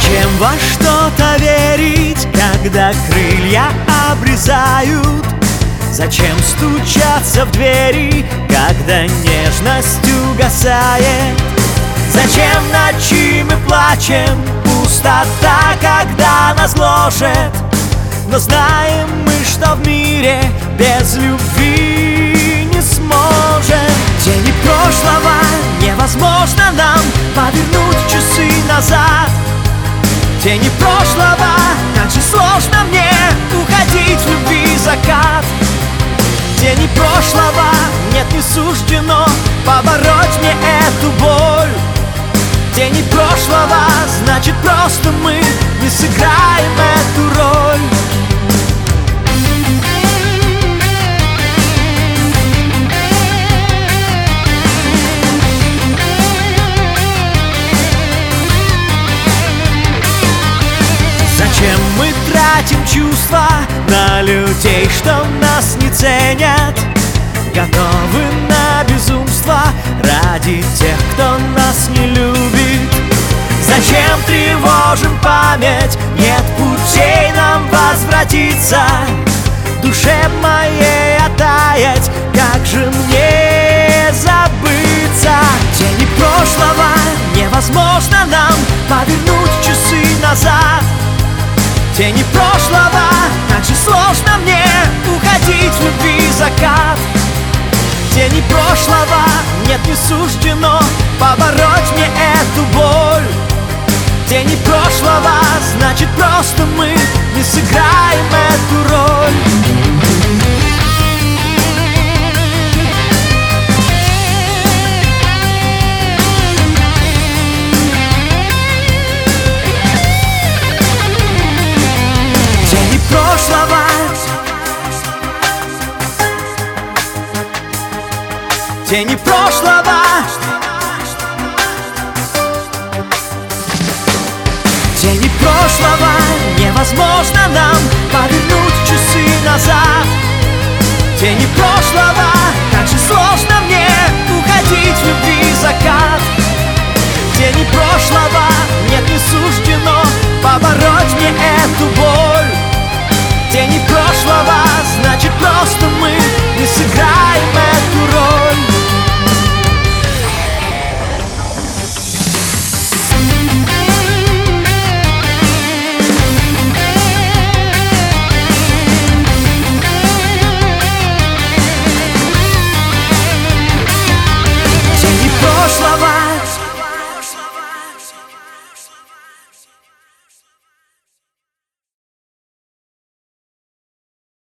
Зачем во что-то верить, когда крылья обрезают? Зачем стучаться в двери, когда нежность угасает? Зачем ночи мы плачем, пустота, когда нас гложет? Но знаем мы, что в мире без любви не сможем. Тени прошлого невозможно нам повернуть часы назад. Тени прошлого, как же сложно мне уходить в любви закат. Тени прошлого, нет, не суждено побороть мне эту боль. Тени прошлого, значит просто мы не сыграем эту роль. Зачем мы тратим чувства на людей, что нас не ценят? Готовы на безумство ради тех, кто нас не любит. Зачем тревожим память? Нет путей нам возвратиться. Душе моей оттаять, как же мне забыться? Тени прошлого невозможно нам повернуть часы назад. Тени прошлого, как же сложно мне уходить в любви закат. Тени прошлого, нет, не суждено побороть мне эту боль. Тени прошлого, значит просто мы не сыграем эту роль. Тени прошлого, тени прошлого, тени прошлого, невозможно нам повернуть часы назад. Тени прошлого, как же сложно мне уходить в любви закат. Тени прошлого,